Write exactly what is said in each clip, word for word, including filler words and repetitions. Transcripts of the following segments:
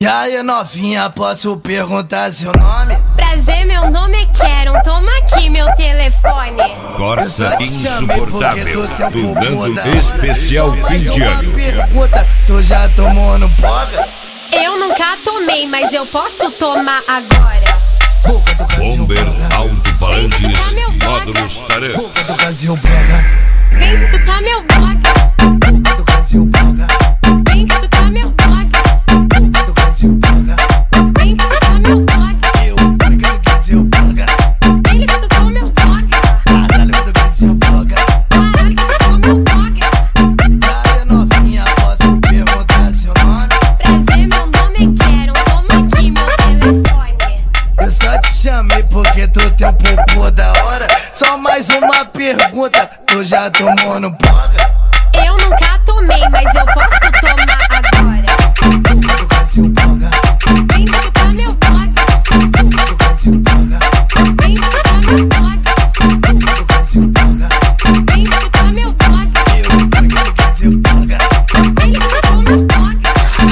E aí novinha, posso perguntar seu nome? Prazer, meu nome é Karen, toma aqui meu telefone. Corsa insuportável, do Nando especial fim de ano. Pergunta, tu já tomou no boga? Eu nunca tomei, mas eu posso tomar agora. Bomber alto-falantes, módulos tarefas. Boca do Brasil boga. Vem tocar meu boga. Boca do Brasil boga. Vem tocar meu boga. Boca do Brasil boga. Vem tocar meu boga. Eu, boca do Brasil boga. Ele que tocou meu boga. Caralho do Brasil boga. Caralho que tocou meu boga. E aí novinha, posso perguntar seu nome? Prazer, meu nome é Karen, toma aqui meu telefone. Eu só te chamei porque tu tem um popô da hora. Só mais uma pergunta, tu já tomou no boga? Eu nunca tomei, mas eu posso tomar agora. Boca do Brasil boga. Vem tocar meu boga. Boca do Brasil boga. Vem tocar meu boga. Boca do Brasil boga. Vem tocar meu boga. Eu, boca do Brasil boga. Ele que tocou meu boga.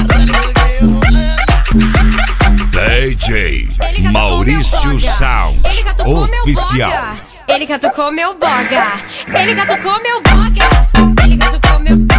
D J Ele que Maurício tocou meu boga. Sound Ele que tocou meu Oficial. boga. Ele que tocou meu boga. Ele que tocou meu boga. Ele que tocou meu